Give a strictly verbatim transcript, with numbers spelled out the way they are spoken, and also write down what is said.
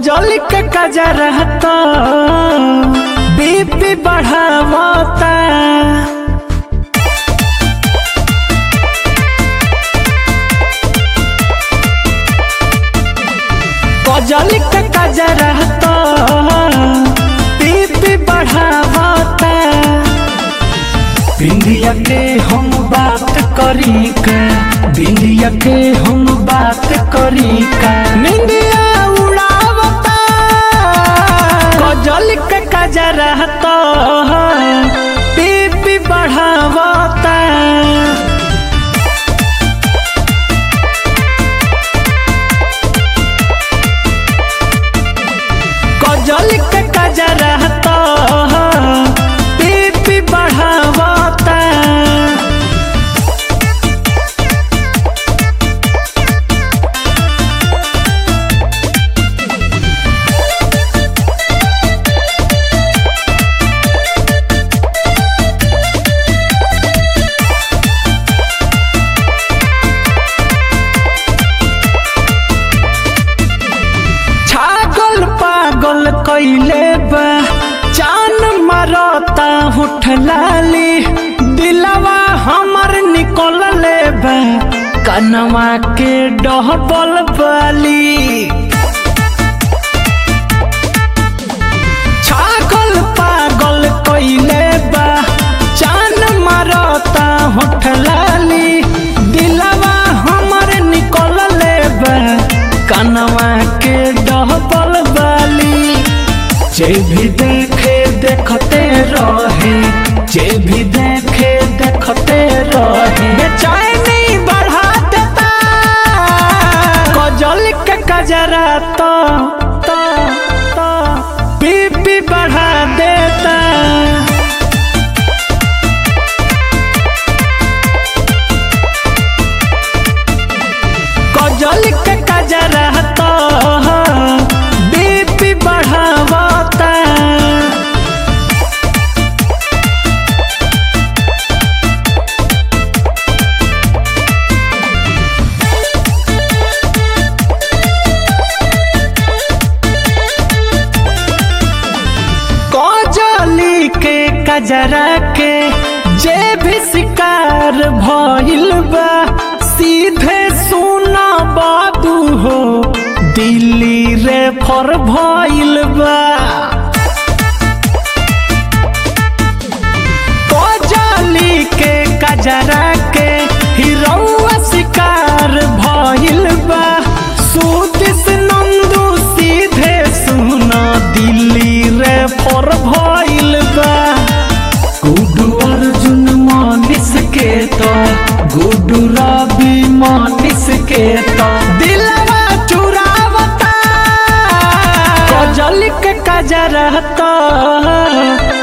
Causal के कजरा तो बीपी बढ़ावता। कजल के कजरा तो बीपी बढ़ावता। बिंदिया के हम बात करी का, बिंदिया के हम बात करी का, निंदिया उड़ावता। कजल के कजरा तो बीपी बढ़ावता। कजल के कजरा तो बीपी बढ़ावता। छागल पागल कैले बा, जान मारता होठ लाली। दिलवा हमर निकल ले बा, कनवा के डहबल बाली। छागल पागल कैले बा, जान मारता होठ लाली। दिलवा हमर निकल ले बा, कनवा के डहबल बाली। जे भी देखे देखते रहे, जे भी देखे देखते रहे, बेचैनी बढ़ा देता। कजल के कजरा तो तो तो बीपी बढ़ा देता। कजल के कजरा तो बीपी बढ़ावता। कजली के कजरा के जे भी शिकार भइल बा, सीधे सुना बाबू हो दिल्ली रे फर भइल बा। कजली के कजरा के हिरौआ शिकार भइल बा। सुदिस नंदू सीधे सुना दिल्ली रे फर भइल बा। गुड्डू अर्जुन मानिस के तो, गुड्डू रवि मानिस के तो दिलवा चुरावता। कजल के कजरा तो